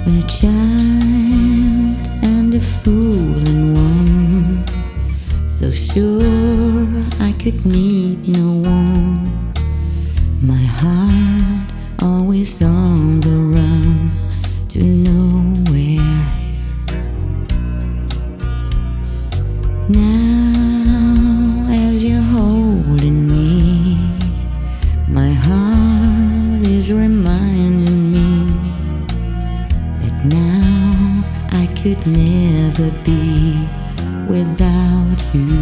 A child and a fool in one, so sure I could need no one. My heart always on the run to nowhere. Now as you're holding me, my heart is reminding me that now I could never be without you.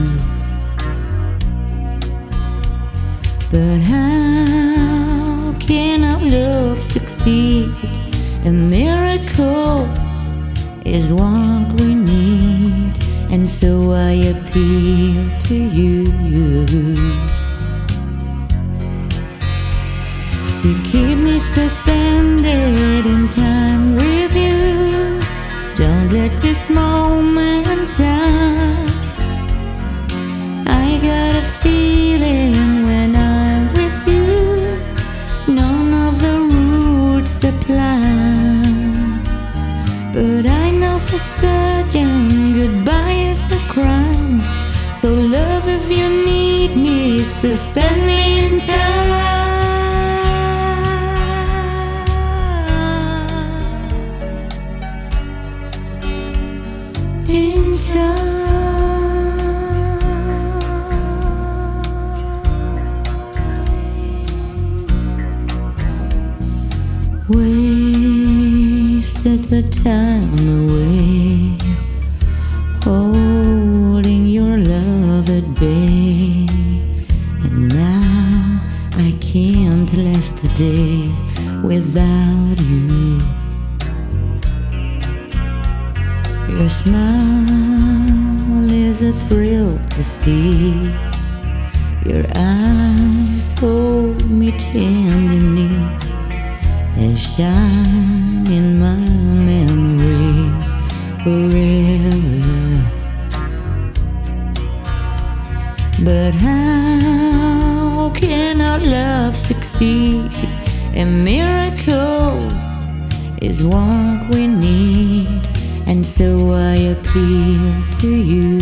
But how can our love succeed? A miracle is what we need, and so I appeal to you to keep me suspended in time with you. Don't let this moment die. I got a feeling when I'm with you, none of the rules apply. But I know for certain goodbye is a crime. So love, if you need me, suspend me in time. In time. Wasted the time away, holding your love at bay, and now I can't last a day without you. Your smile is a thrill to see. Your eyes hold me tenderly. They shine in my memory forever. But how can our love succeed? A miracle is what we need, and so I appeal to you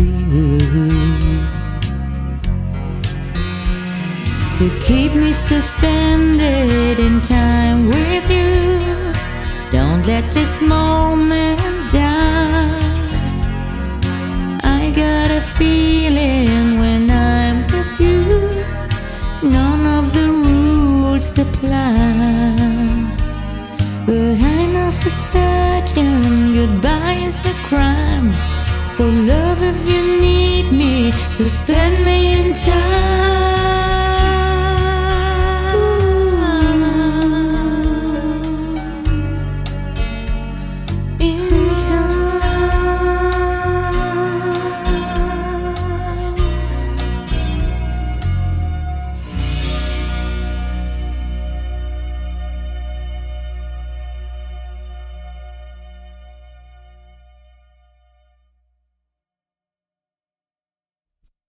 to keep me suspended in time with you. Don't let this moment die. I got a feeling when I'm with you, none of the rules apply. But I know for certain goodbye is a